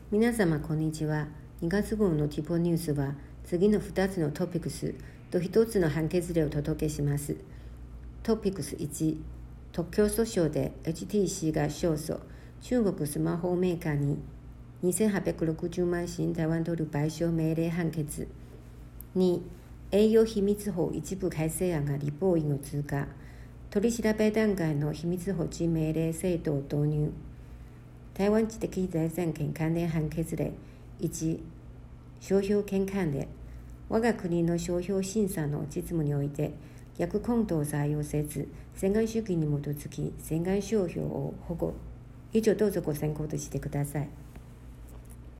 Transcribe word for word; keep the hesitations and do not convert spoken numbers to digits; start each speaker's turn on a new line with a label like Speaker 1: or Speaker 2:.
Speaker 1: 皆様こんにちは。にがつ号のティポニュースは次のふたつのトピックスとひとつの判決例をお届けします。トピックスいち、特許訴訟で エイチティーシー が勝訴、中国スマホメーカーににせんはっぴゃくろくじゅうまん新台湾ドル賠償命令判決。に、営業秘密法一部改正案が立法院を通過、取り調べ段階の秘密保持命令制度を導入。台湾知的財産権関連判決例いち、商標権関連。我が国の商標審査の実務において逆根拠を採用せず、洗顔主義に基づき洗顔商標を保護。以上どうぞご参考としてください。